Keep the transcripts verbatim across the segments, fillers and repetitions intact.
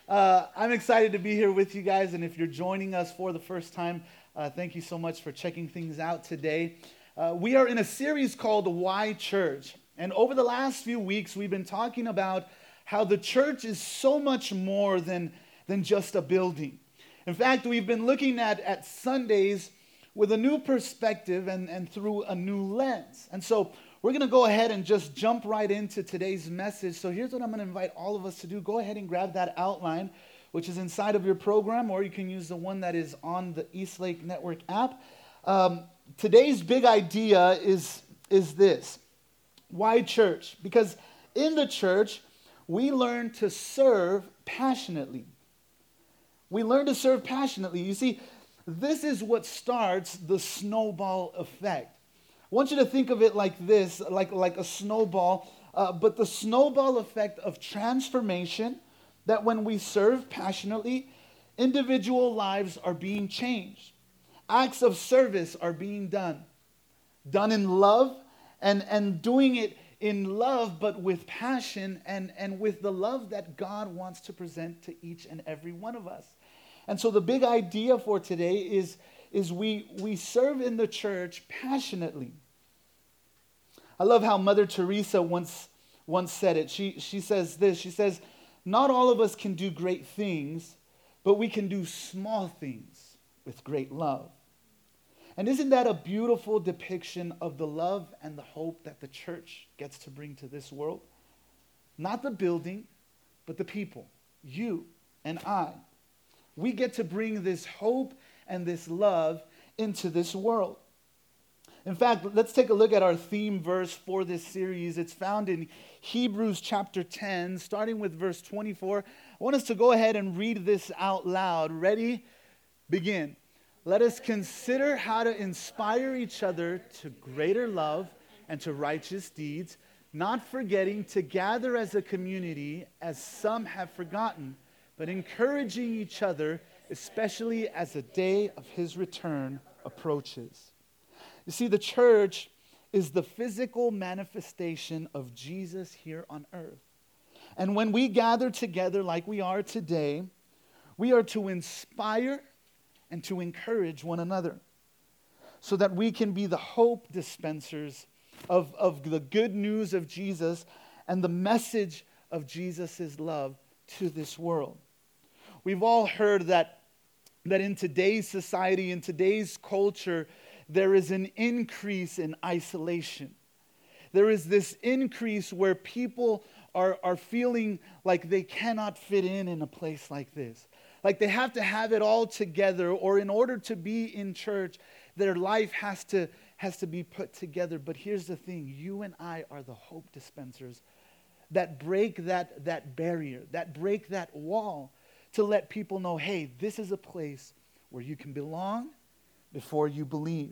Uh, I'm excited to be here with you guys, and if you're joining us for the first time, uh, thank you so much for checking things out today. Uh, we are in a series called Why Church, and over the last few weeks, we've been talking about how the church is so much more than, than just a building. In fact, we've been looking at, at Sundays with a new perspective and, and through a new lens. And so we're going to go ahead and just jump right into today's message. So here's what I'm going to invite all of us to do. Go ahead and grab that outline, which is inside of your program, or you can use the one that is on the Eastlake Network app. Um, today's big idea is, is this. Why church? Because in the church, we learn to serve passionately. We learn to serve passionately. You see, this is what starts the snowball effect. I want you to think of it like this, like, like a snowball, uh, but the snowball effect of transformation, that when we serve passionately, individual lives are being changed. Acts of service are being done, done in love, and, and doing it in love, but with passion and, and with the love that God wants to present to each and every one of us. And so the big idea for today is, is we, we serve in the church passionately. I love how Mother Teresa once, once said it. She, she says this, she says, not all of us can do great things, but we can do small things with great love. And isn't that a beautiful depiction of the love and the hope that the church gets to bring to this world? Not the building, but the people, you and I. We get to bring this hope and this love into this world. In fact, let's take a look at our theme verse for this series. It's found in Hebrews chapter ten, starting with verse twenty-four. I want us to go ahead and read this out loud. Ready? Begin. Let us consider how to inspire each other to greater love and to righteous deeds, not forgetting to gather as a community, as some have forgotten, but encouraging each other, especially as the day of his return approaches. You see, the church is the physical manifestation of Jesus here on earth. And when we gather together like we are today, we are to inspire and to encourage one another so that we can be the hope dispensers of, of the good news of Jesus and the message of Jesus' love to this world. We've all heard that, that in today's society, in today's culture, there is an increase in isolation. There is this increase where people are, are feeling like they cannot fit in in a place like this. Like they have to have it all together, or in order to be in church, their life has to, has to be put together. But here's the thing, you and I are the hope dispensers that break that, that barrier, that break that wall, to let people know, hey, this is a place where you can belong before you believe.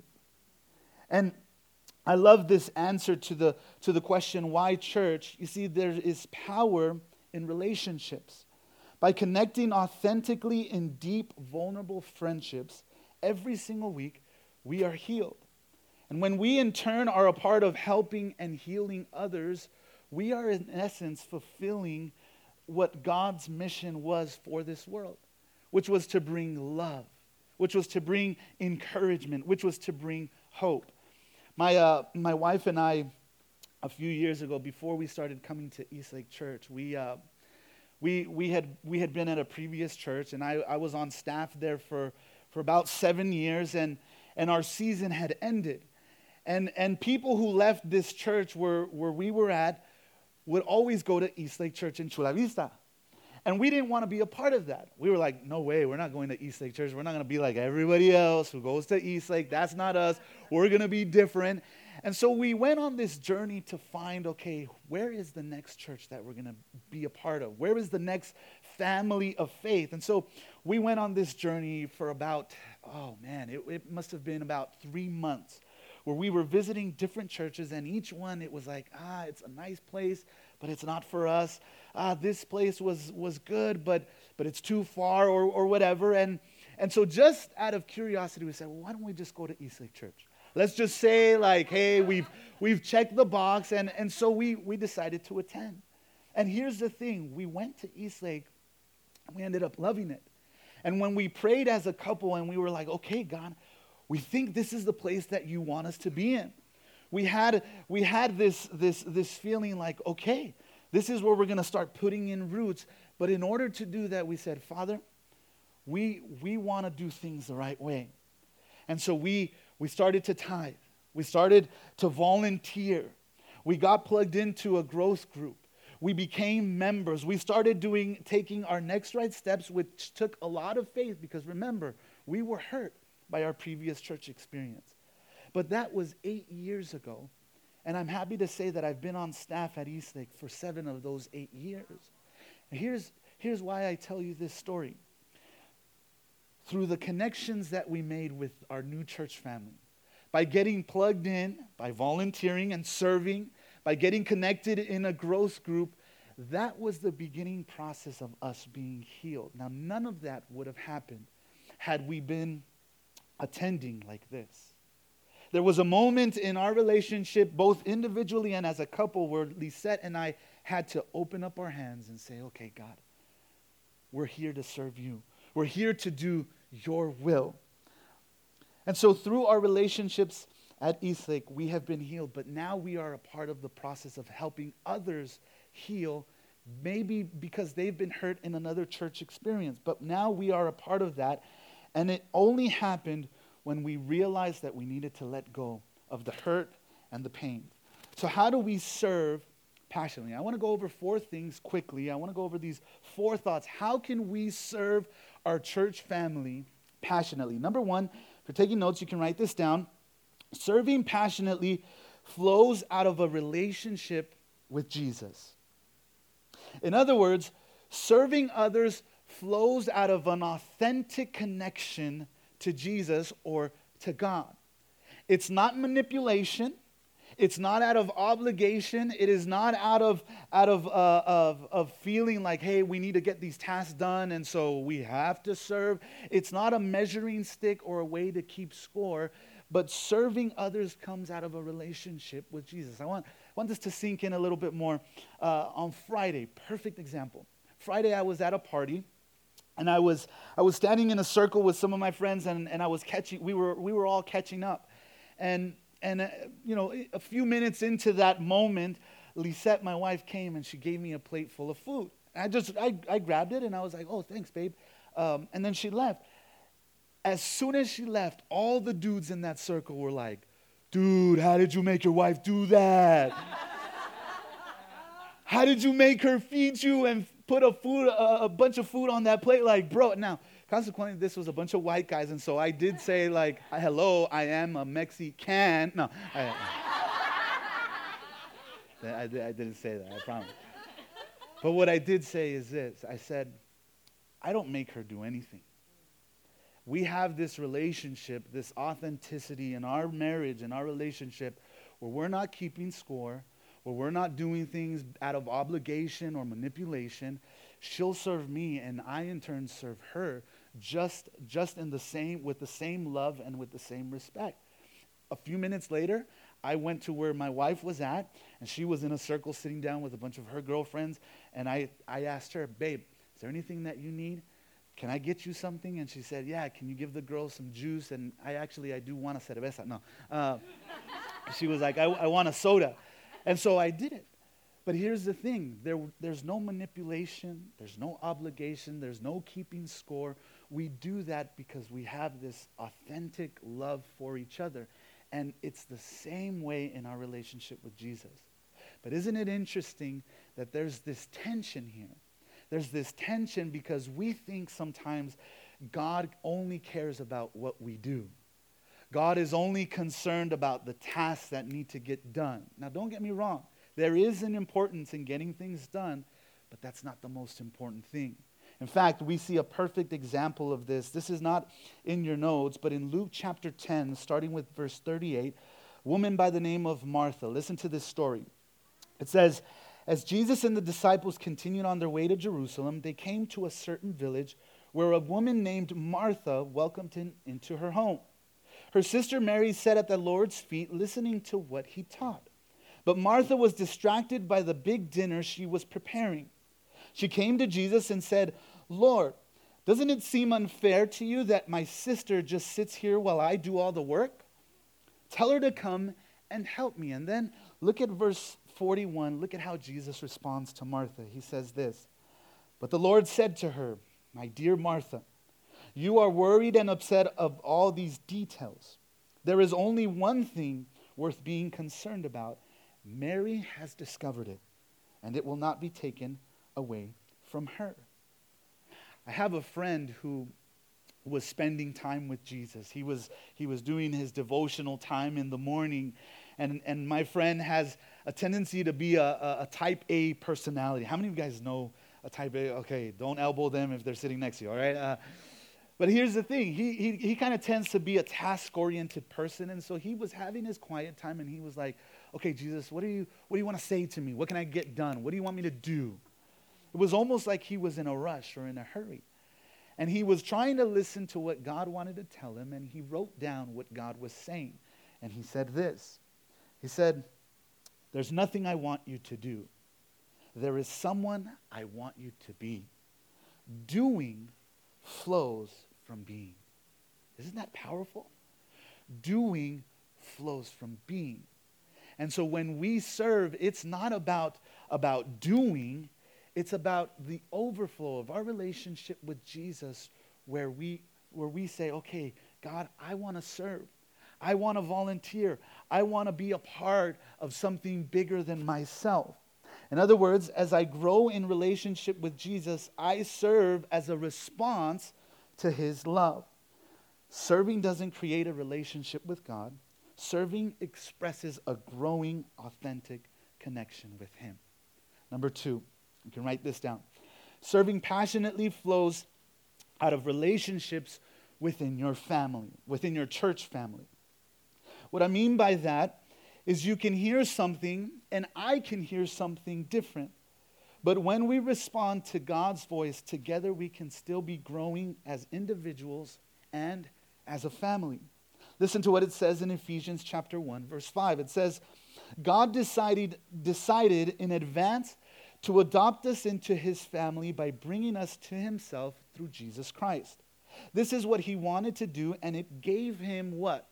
And I love this answer to the, to the question, why church? You see, there is power in relationships. By connecting authentically in deep, vulnerable friendships, every single week, we are healed. And when we in turn are a part of helping and healing others, we are in essence fulfilling what God's mission was for this world, which was to bring love, which was to bring encouragement, which was to bring hope. My uh, my wife and I, a few years ago, before we started coming to Eastlake Church, we uh, we we had we had been at a previous church, and I, I was on staff there for, for about seven years, and and our season had ended, and and people who left this church where where we were at would always go to Eastlake Church in Chula Vista. And we didn't want to be a part of that. We were like, no way, we're not going to Eastlake Church. We're not going to be like everybody else who goes to Eastlake. That's not us. We're going to be different. And so we went on this journey to find, okay, where is the next church that we're going to be a part of? Where is the next family of faith? And so we went on this journey for about, oh man, it, it must have been about three months. Where we were visiting different churches, and each one, it was like, ah, it's a nice place, but it's not for us. Ah, this place was was good, but but it's too far, or or whatever. And and so just out of curiosity, we said, well, why don't we just go to Eastlake Church? Let's just say, like, hey, we've we've checked the box, and, and so we we decided to attend. And here's the thing, we went to Eastlake We ended up loving it. And when we prayed as a couple and we were like, okay, God, we think this is the place that you want us to be in. We had we had this this this feeling like, okay, this is where we're going to start putting in roots. But in order to do that, we said, Father, we we want to do things the right way. And so we we started to tithe. We started to volunteer. We got plugged into a growth group. We became members. We started doing, taking our next right steps, which took a lot of faith because remember, we were hurt by our previous church experience. But that was eight years ago. And I'm happy to say that I've been on staff at Eastlake for seven of those eight years. And here's, here's why I tell you this story. Through the connections that we made with our new church family, by getting plugged in, by volunteering and serving, by getting connected in a growth group, that was the beginning process of us being healed. Now, none of that would have happened had we been attending like this. There was a moment in our relationship, both individually and as a couple, where Lisette and I had to open up our hands and say, okay, God, we're here to serve you. We're here to do your will. And so through our relationships at Eastlake, we have been healed, but now we are a part of the process of helping others heal, maybe because they've been hurt in another church experience. But now we are a part of that, and it only happened when we realized that we needed to let go of the hurt and the pain. So how do we serve passionately? I want to go over four things quickly. I want to go over these four thoughts. How can we serve our church family passionately? Number one, if you're taking notes, you can write this down. Serving passionately flows out of a relationship with Jesus. In other words, serving others flows out of an authentic connection to Jesus or to God. It's not manipulation. It's not out of obligation. It is not out of out of, uh, of of feeling like, hey, we need to get these tasks done, and so we have to serve. It's not a measuring stick or a way to keep score. But serving others comes out of a relationship with Jesus. I want, I want this to sink in a little bit more. Uh, on Friday, perfect example. Friday, I was at a party, and I was I was standing in a circle with some of my friends, and, and I was catching. We were we were all catching up, and and uh, you know, a few minutes into that moment, Lisette, my wife, came and she gave me a plate full of food. And I just I I grabbed it and I was like, oh, thanks, babe. Um, and then she left. As soon as she left, all the dudes in that circle were like, dude, how did you make your wife do that? How did you make her feed you and put a food, a, a bunch of food on that plate? Like, bro, now, consequently, this was a bunch of white guys, and so I did say, like, hello, I am a Mexican. No, I, I, I didn't say that, I promise. But what I did say is this. I said, I don't make her do anything. We have this relationship, this authenticity in our marriage and our relationship where we're not keeping score, where we're not doing things out of obligation or manipulation. She'll serve me and I in turn serve her just, just in the same, with the same love and with the same respect. A few minutes later, I went to where my wife was at, and she was in a circle sitting down with a bunch of her girlfriends, and I, I asked her, babe, is there anything that you need? Can I get you something? And she said, yeah, can you give the girls some juice? And I actually, I do want a cerveza. No. Uh, she was like, I, I want a soda. And so I did it. But here's the thing. There, there's no manipulation. There's no obligation. There's no keeping score. We do that because we have this authentic love for each other. And it's the same way in our relationship with Jesus. But isn't it interesting that there's this tension here? There's this tension because we think sometimes God only cares about what we do. God is only concerned about the tasks that need to get done. Now, don't get me wrong. There is an importance in getting things done, but that's not the most important thing. In fact, we see a perfect example of this. This is not in your notes, but in Luke chapter ten, starting with verse thirty-eight, a woman by the name of Martha. Listen to this story. It says, as Jesus and the disciples continued on their way to Jerusalem, they came to a certain village where a woman named Martha welcomed him into her home. Her sister Mary sat at the Lord's feet listening to what he taught. But Martha was distracted by the big dinner she was preparing. She came to Jesus and said, Lord, doesn't it seem unfair to you that my sister just sits here while I do all the work? Tell her to come and help me. And then look at verse forty-one. Look at how Jesus responds to Martha. He says this, but the Lord said to her, my dear Martha, you are worried and upset of all these details. There is only one thing worth being concerned about. Mary has discovered it, and it will not be taken away from her. I have a friend who was spending time with Jesus. He was he was doing his devotional time in the morning, and, and my friend has a tendency to be a, a, a type A personality. How many of you guys know a type A? Okay, don't elbow them if they're sitting next to you, all right? Uh, but here's the thing. He, he, he kind of tends to be a task-oriented person, and so he was having his quiet time, and he was like, okay, Jesus, what do you what do you want to say to me? What can I get done? What do you want me to do? It was almost like he was in a rush or in a hurry. And he was trying to listen to what God wanted to tell him, and he wrote down what God was saying. And he said this. He said, there's nothing I want you to do. There is someone I want you to be. Doing flows from being. Isn't that powerful? Doing flows from being. And so when we serve, it's not about, about doing. It's about the overflow of our relationship with Jesus where we where we say, okay, God, I want to serve. I want to volunteer. I want to be a part of something bigger than myself. In other words, as I grow in relationship with Jesus, I serve as a response to his love. Serving doesn't create a relationship with God. Serving expresses a growing, authentic connection with him. Number two, you can write this down. Serving passionately flows out of relationships within your family, within your church family. What I mean by that is you can hear something and I can hear something different. But when we respond to God's voice, together we can still be growing as individuals and as a family. Listen to what it says in Ephesians chapter one, verse five. It says, God decided, decided in advance to adopt us into his family by bringing us to himself through Jesus Christ. This is what he wanted to do, and it gave him what?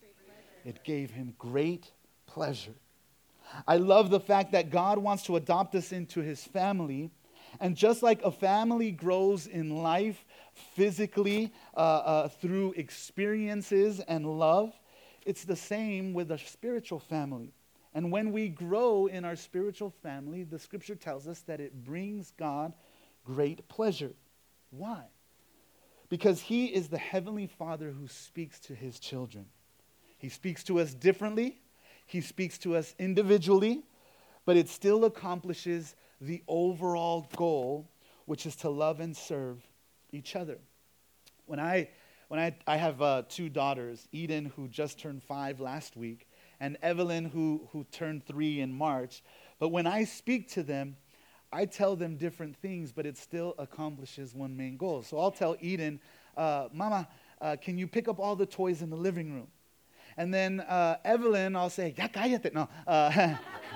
It gave him great pleasure. I love the fact that God wants to adopt us into his family. And just like a family grows in life physically uh, uh, through experiences and love, it's the same with a spiritual family. And when we grow in our spiritual family, the scripture tells us that it brings God great pleasure. Why? Because he is the heavenly Father who speaks to his children. He speaks to us differently. He speaks to us individually, but it still accomplishes the overall goal, which is to love and serve each other. When I when I, I have uh, two daughters, Eden, who just turned five last week, and Evelyn, who, who turned three in March. But when I speak to them, I tell them different things, but it still accomplishes one main goal. So I'll tell Eden, uh, Mama, uh, can you pick up all the toys in the living room? And then uh, Evelyn, I'll say, ya cállate. No. Uh,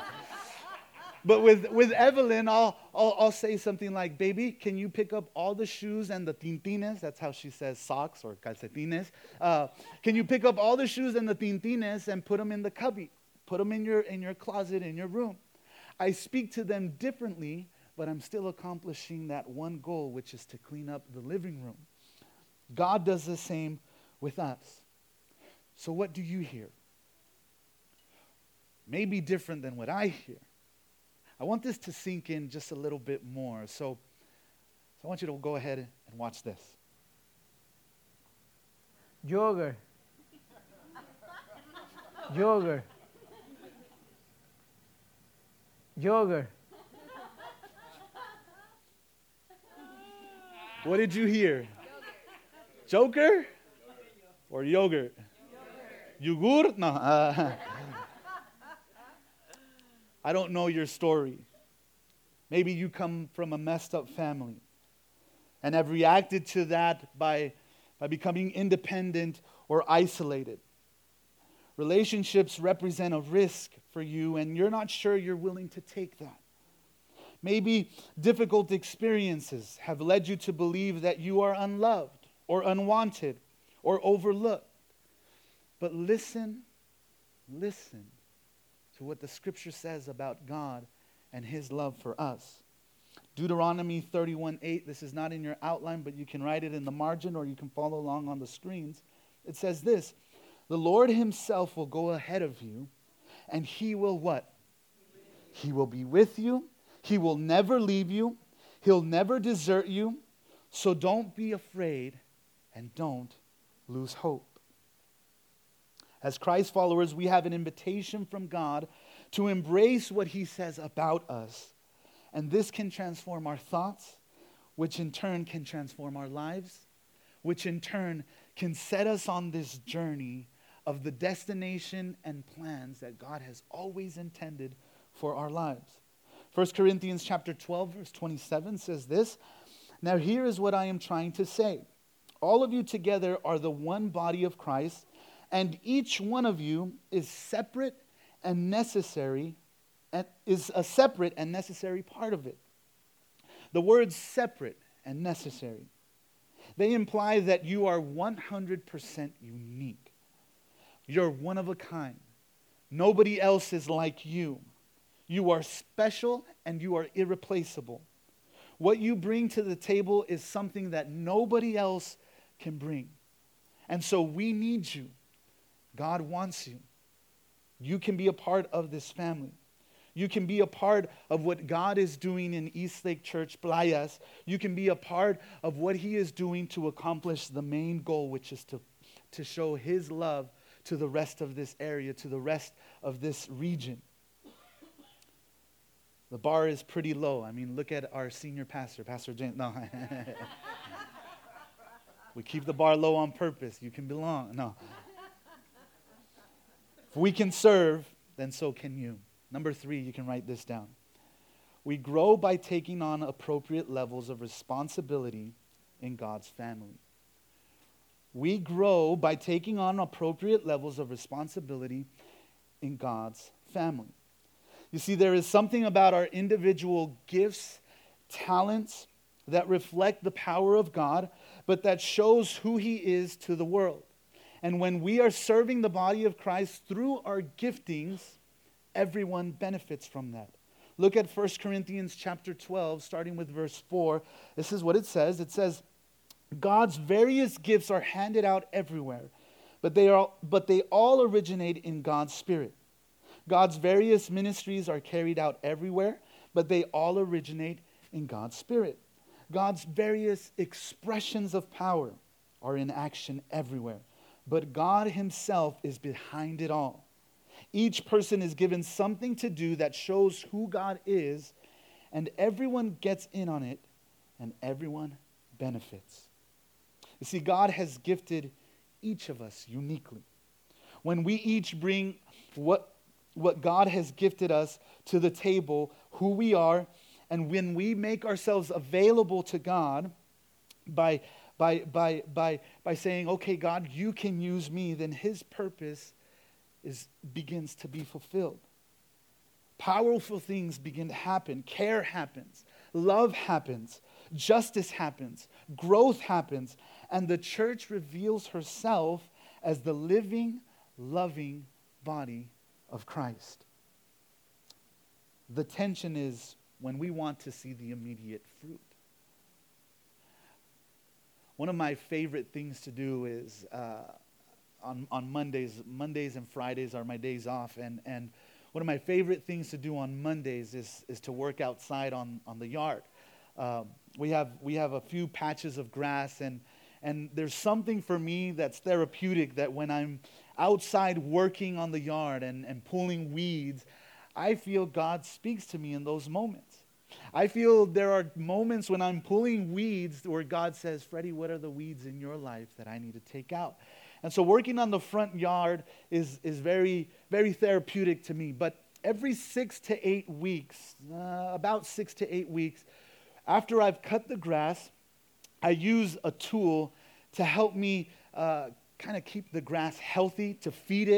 but with, with Evelyn, I'll, I'll, I'll say something like, baby, can you pick up all the shoes and the tintines? That's how she says socks or calcetines. Uh, can you pick up all the shoes and the tintines and put them in the cubby? Put them in your, in your closet, in your room. I speak to them differently, but I'm still accomplishing that one goal, which is to clean up the living room. God does the same with us. So what do you hear? Maybe different than what I hear. I want this to sink in just a little bit more. So, so I want you to go ahead and watch this. Yogurt. Yogurt. Yogurt. What did you hear? Joker? Or yogurt? Yogurt? No. Uh, I don't know your story. Maybe you come from a messed up family and have reacted to that by, by becoming independent or isolated. Relationships represent a risk for you, and you're not sure you're willing to take that. Maybe difficult experiences have led you to believe that you are unloved or unwanted or overlooked. But listen, listen to what the scripture says about God and his love for us. Deuteronomy thirty-one eight, this is not in your outline, but you can write it in the margin or you can follow along on the screens. It says this, the Lord himself will go ahead of you, and he will what? He will be with you. He will never leave you. He'll never desert you. So don't be afraid and don't lose hope. As Christ followers, we have an invitation from God to embrace what he says about us. And this can transform our thoughts, which in turn can transform our lives, which in turn can set us on this journey of the destination and plans that God has always intended for our lives. First Corinthians chapter twelve, verse twenty-seven says this, now here is what I am trying to say. All of you together are the one body of Christ, and each one of you is separate and necessary, and is a separate and necessary part of it. The words separate and necessary, they imply that you are one hundred percent unique. You're one of a kind. Nobody else is like you. You are special and you are irreplaceable. What you bring to the table is something that nobody else can bring. And so we need you. God wants you. You can be a part of this family. You can be a part of what God is doing in Eastlake Church Playas. You can be a part of what he is doing to accomplish the main goal, which is to, to show his love to the rest of this area, to the rest of this region. The bar is pretty low. I mean, look at our senior pastor, Pastor James. No. We keep the bar low on purpose. You can belong. No. If we can serve, then so can you. Number three, you can write this down. We grow by taking on appropriate levels of responsibility in God's family. We grow by taking on appropriate levels of responsibility in God's family. You see, there is something about our individual gifts, talents, that reflect the power of God, but that shows who he is to the world. And when we are serving the body of Christ through our giftings, everyone benefits from that. Look at First Corinthians chapter twelve, starting with verse four. This is what it says. It says, God's various gifts are handed out everywhere, but they are but they all originate in God's Spirit. God's various ministries are carried out everywhere, but they all originate in God's Spirit. God's various expressions of power are in action everywhere, but God himself is behind it all. Each person is given something to do that shows who God is, and everyone gets in on it, and everyone benefits. You see, God has gifted each of us uniquely. When we each bring what, what God has gifted us to the table, who we are, and when we make ourselves available to God by, by, by, by, by saying, okay, God, you can use me, then his purpose is, begins to be fulfilled. Powerful things begin to happen. Care happens. Love happens. Justice happens. Growth happens. And the church reveals herself as the living, loving body of Christ. The tension is when we want to see the immediate fruit. One of my favorite things to do is uh, on, on Mondays, Mondays and Fridays are my days off, and, and one of my favorite things to do on Mondays is, is to work outside on, on the yard. Um, we have we have a few patches of grass, and and there's something for me that's therapeutic that when I'm outside working on the yard and, and pulling weeds, I feel God speaks to me in those moments. I feel there are moments when I'm pulling weeds where God says, Freddie, what are the weeds in your life that I need to take out? And so working on the front yard is, is very, very therapeutic to me. But every six to eight weeks, uh, about six to eight weeks, after I've cut the grass, I use a tool to help me uh, kind of keep the grass healthy, to feed it,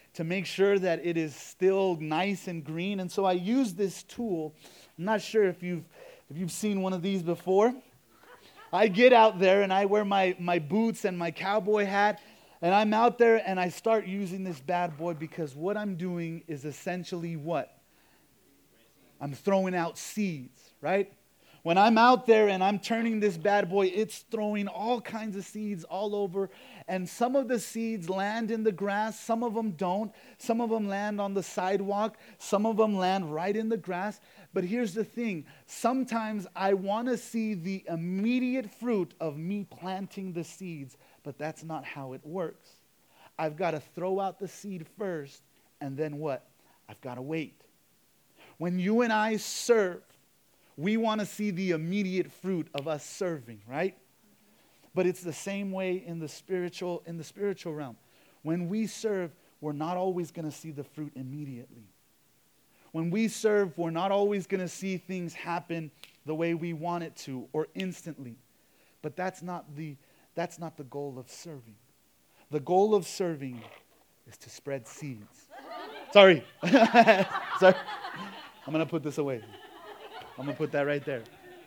to make sure that it is still nice and green. And so I use this tool. I'm not sure if you've if you've seen one of these before. I get out there and I wear my, my boots and my cowboy hat, and I'm out there and I start using this bad boy because what I'm doing is essentially what? I'm throwing out seeds, right? When I'm out there and I'm turning this bad boy, it's throwing all kinds of seeds all over. And some of the seeds land in the grass, some of them don't. Some of them land on the sidewalk, some of them land right in the grass. But here's the thing, sometimes I want to see the immediate fruit of me planting the seeds, but that's not how it works. I've got to throw out the seed first, and then what? I've got to wait. When you and I serve, we want to see the immediate fruit of us serving, right? But it's the same way in the spiritual in the spiritual realm. When we serve, we're not always going to see the fruit immediately. When we serve, we're not always going to see things happen the way we want it to or instantly. But that's not the that's not the goal of serving. The goal of serving is to spread seeds. Sorry. Sorry. I'm going to put this away. I'm going to put that right there.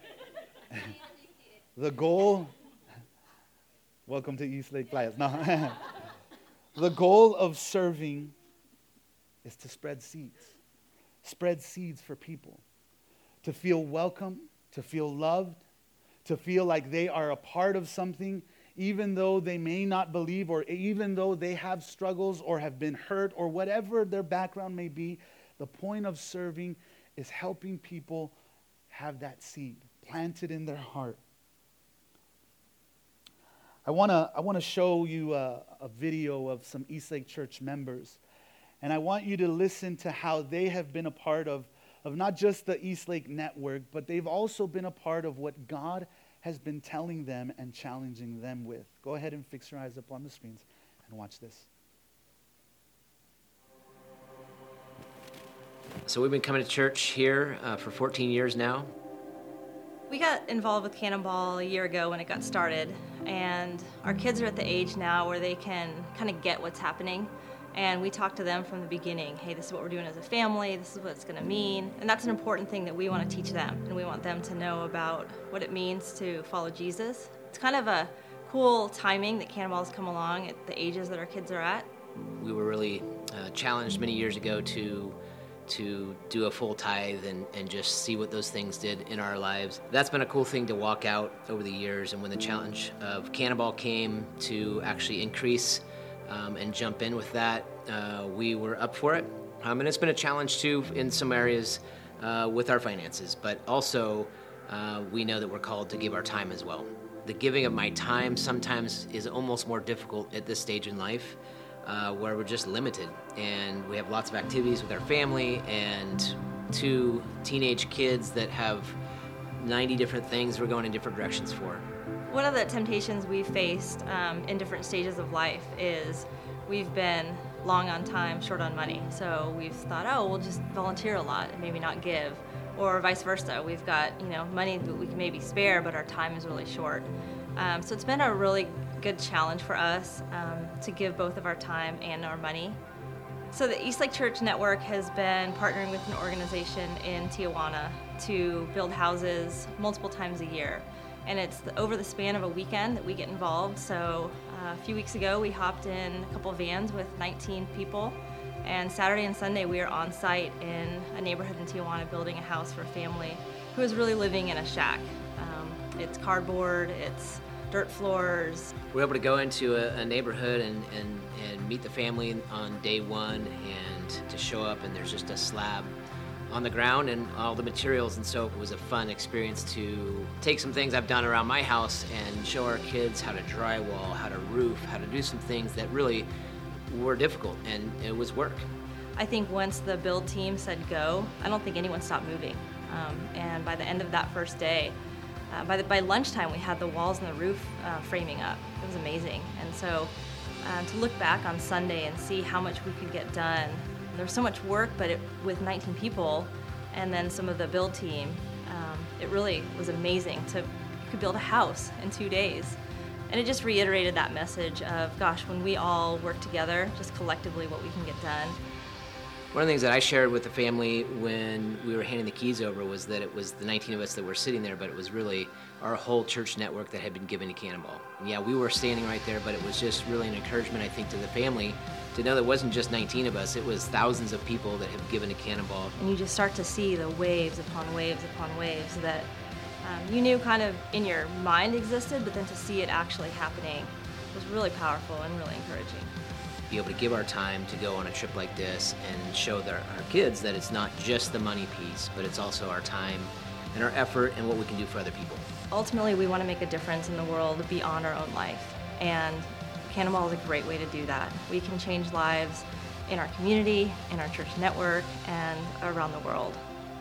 The goal, welcome to East Lake Playas. No. The goal of serving is to spread seeds. Spread seeds for people. To feel welcome, to feel loved, to feel like they are a part of something, even though they may not believe, or even though they have struggles or have been hurt or whatever their background may be. The point of serving is helping people have that seed planted in their heart. I want to I want to show you a, a video of some Eastlake Church members. And I want you to listen to how they have been a part of, of not just the Eastlake network, but they've also been a part of what God has been telling them and challenging them with. Go ahead and fix your eyes up on the screens and watch this. So we've been coming to church here uh, for fourteen years now. We got involved with Cannonball a year ago when it got started, and our kids are at the age now where they can kind of get what's happening, and we talk to them from the beginning. Hey, this is what we're doing as a family, this is what it's going to mean, and that's an important thing that we want to teach them, and we want them to know about what it means to follow Jesus. It's kind of a cool timing that Cannonball has come along at the ages that our kids are at. We were really uh, challenged many years ago to to do a full tithe and, and just see what those things did in our lives. That's been a cool thing to walk out over the years, and when the challenge of Cannonball came to actually increase um, and jump in with that, uh, we were up for it. Um, and it's been a challenge too in some areas uh, with our finances, but also uh, we know that we're called to give our time as well. The giving of my time sometimes is almost more difficult at this stage in life, Uh, where we're just limited, and we have lots of activities with our family and two teenage kids that have ninety different things we're going in different directions for. One of the temptations we've faced um, in different stages of life is we've been long on time, short on money. So we've thought, oh, we'll just volunteer a lot and maybe not give, or vice versa. We've got, you know, money that we can maybe spare, but our time is really short. Um, so it's been a really good challenge for us um, to give both of our time and our money. So the Eastlake Church Network has been partnering with an organization in Tijuana to build houses multiple times a year. And it's the, over the span of a weekend that we get involved. So uh, a few weeks ago we hopped in a couple vans with nineteen people, and Saturday and Sunday we are on site in a neighborhood in Tijuana building a house for a family who is really living in a shack. Um, it's cardboard, it's dirt floors. We're able to go into a, a neighborhood and, and, and meet the family on day one, and to show up and there's just a slab on the ground and all the materials, and so it was a fun experience to take some things I've done around my house and show our kids how to drywall, how to roof, how to do some things that really were difficult, and it was work. I think once the build team said go, I don't think anyone stopped moving. Um, and by the end of that first day, Uh, by, the, by lunchtime, we had the walls and the roof uh, framing up. It was amazing. And so uh, to look back on Sunday and see how much we could get done, there was so much work, but it, with nineteen people and then some of the build team, um, it really was amazing. To you could build a house in two days. And it just reiterated that message of, gosh, when we all work together, just collectively what we can get done. One of the things that I shared with the family when we were handing the keys over was that it was the nineteen of us that were sitting there, but it was really our whole church network that had been given to Cannonball. And yeah, we were standing right there, but it was just really an encouragement, I think, to the family to know that it wasn't just nineteen of us, it was thousands of people that have given to Cannonball. And you just start to see the waves upon waves upon waves that um, you knew kind of in your mind existed, but then to see it actually happening was really powerful and really encouraging. Be able to give our time to go on a trip like this and show their, our kids that it's not just the money piece, but it's also our time and our effort and what we can do for other people. Ultimately, we want to make a difference in the world beyond our own life, and Cannonball is a great way to do that. We can change lives in our community, in our church network, and around the world.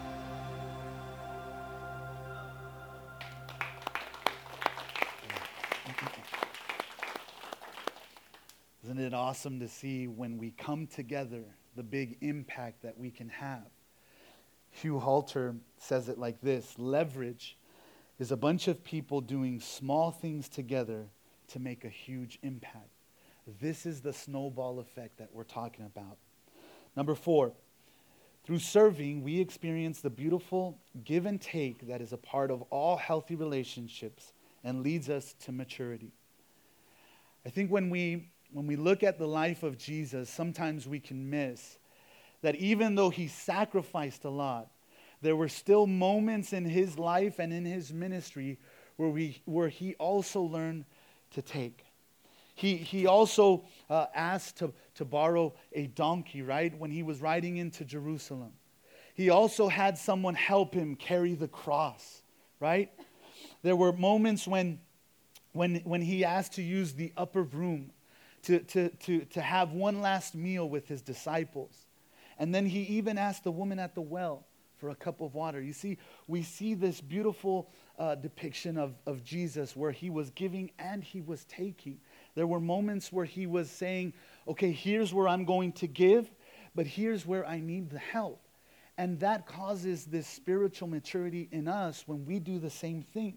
Isn't it awesome to see when we come together, the big impact that we can have? Hugh Halter says it like this: leverage is a bunch of people doing small things together to make a huge impact. This is the snowball effect that we're talking about. Number four, through serving, we experience the beautiful give and take that is a part of all healthy relationships and leads us to maturity. I think when we When we look at the life of Jesus, sometimes we can miss that even though he sacrificed a lot, there were still moments in his life and in his ministry where we where he also learned to take. He he also uh, asked to, to borrow a donkey, right, when he was riding into Jerusalem. He also had someone help him carry the cross, right? There were moments when when when he asked to use the upper room To, to, to, to have one last meal with his disciples. And then he even asked the woman at the well for a cup of water. You see, we see this beautiful uh, depiction of, of Jesus where he was giving and he was taking. There were moments where he was saying, okay, here's where I'm going to give, but here's where I need the help. And that causes this spiritual maturity in us when we do the same thing.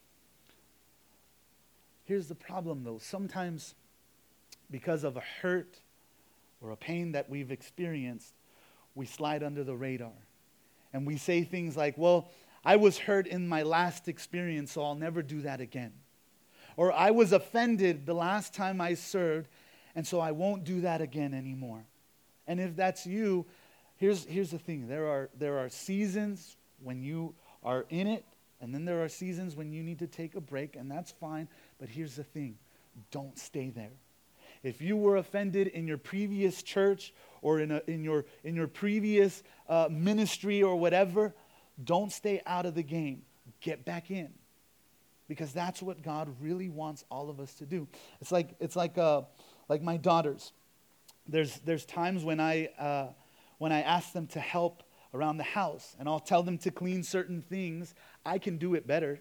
Here's the problem, though. Sometimes, because of a hurt or a pain that we've experienced, we slide under the radar. And we say things like, well, I was hurt in my last experience, so I'll never do that again. Or I was offended the last time I served, and so I won't do that again anymore. And if that's you, here's, here's the thing. There are, there are seasons when you are in it, and then there are seasons when you need to take a break, and that's fine. But here's the thing. Don't stay there. If you were offended in your previous church or in, a, in, your, in your previous uh, ministry or whatever, don't stay out of the game. Get back in. Because that's what God really wants all of us to do. It's like it's like uh, like my daughters. There's there's times when I uh, when I ask them to help around the house, and I'll tell them to clean certain things. I can do it better.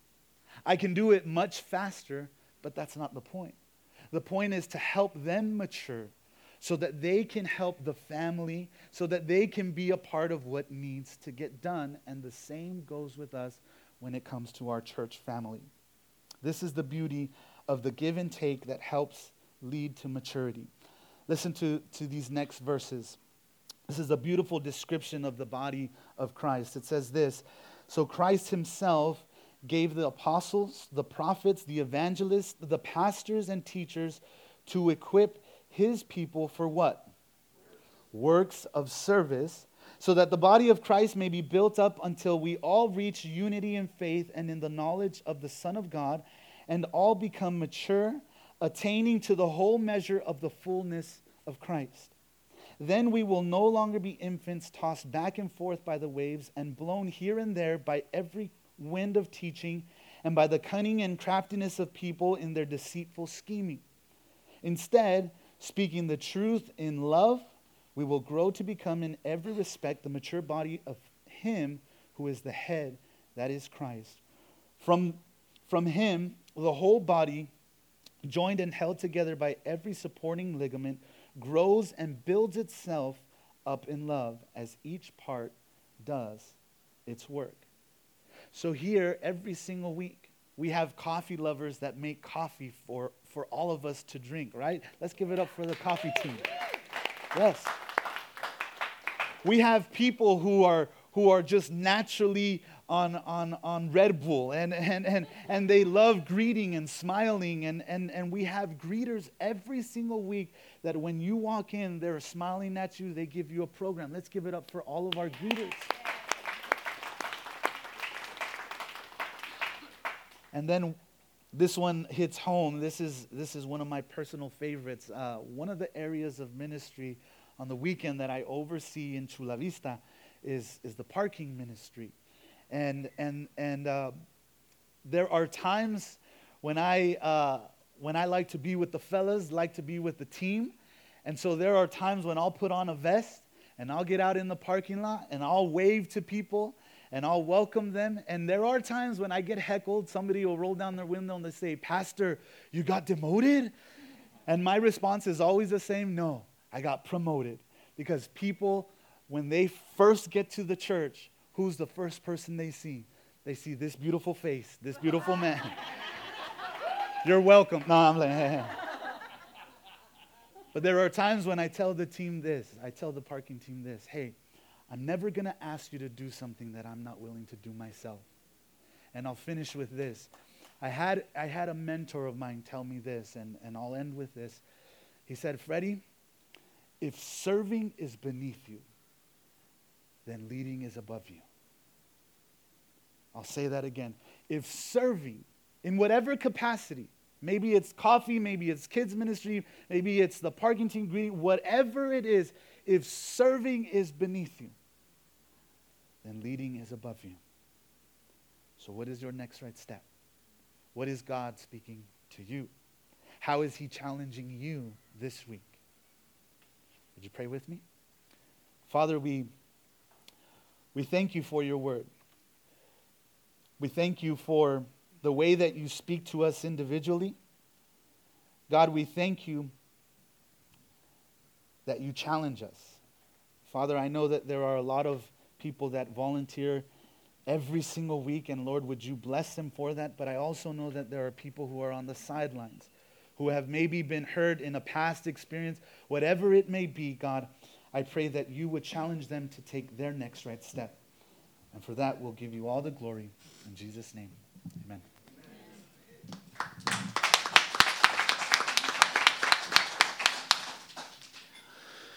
I can do it much faster, but that's not the point. The point is to help them mature so that they can help the family, so that they can be a part of what needs to get done. And the same goes with us when it comes to our church family. This is the beauty of the give and take that helps lead to maturity. Listen to, to these next verses. This is a beautiful description of the body of Christ. It says this: so Christ himself gave the apostles, the prophets, the evangelists, the pastors and teachers to equip his people for what? Works of service, so that the body of Christ may be built up until we all reach unity in faith and in the knowledge of the Son of God, and all become mature, attaining to the whole measure of the fullness of Christ. Then we will no longer be infants tossed back and forth by the waves and blown here and there by every wind of teaching and by the cunning and craftiness of people in their deceitful scheming. Instead, speaking the truth in love, we will grow to become in every respect the mature body of him who is the head, that is Christ. From, from him, the whole body, joined and held together by every supporting ligament, grows and builds itself up in love as each part does its work. So here, every single week, we have coffee lovers that make coffee for, for all of us to drink, right? Let's give it up for the coffee team. Yes. We have people who are who are just naturally on on on Red Bull, and and and, and they love greeting and smiling, and, and, and we have greeters every single week that when you walk in, they're smiling at you, they give you a program. Let's give it up for all of our greeters. And then this one hits home. This is this is one of my personal favorites. Uh, one of the areas of ministry on the weekend that I oversee in Chula Vista is is the parking ministry, and and and uh, there are times when I uh, when I like to be with the fellas, like to be with the team, and so there are times when I'll put on a vest and I'll get out in the parking lot and I'll wave to people and I'll welcome them. And there are times when I get heckled. Somebody will roll down their window and they say, "Pastor, you got demoted?" And my response is always the same: no, I got promoted. Because people, when they first get to the church, who's the first person they see? They see this beautiful face, this beautiful man. You're welcome. No, I'm like, hey, hey. But there are times when I tell the team this, I tell the parking team this: hey, I'm never going to ask you to do something that I'm not willing to do myself. And I'll finish with this. I had I had a mentor of mine tell me this, and, and I'll end with this. He said, "Freddie, if serving is beneath you, then leading is above you." I'll say that again. If serving, in whatever capacity, maybe it's coffee, maybe it's kids ministry, maybe it's the parking team greeting, whatever it is, if serving is beneath you, then leading is above you. So what is your next right step? What is God speaking to you? How is he challenging you this week? Would you pray with me? Father, we, we thank you for your word. We thank you for the way that you speak to us individually. God, we thank you that you challenge us. Father, I know that there are a lot of people that volunteer every single week, and Lord, would you bless them for that? But I also know that there are people who are on the sidelines, who have maybe been hurt in a past experience. Whatever it may be, God, I pray that you would challenge them to take their next right step. And for that, we'll give you all the glory. In Jesus' name, amen.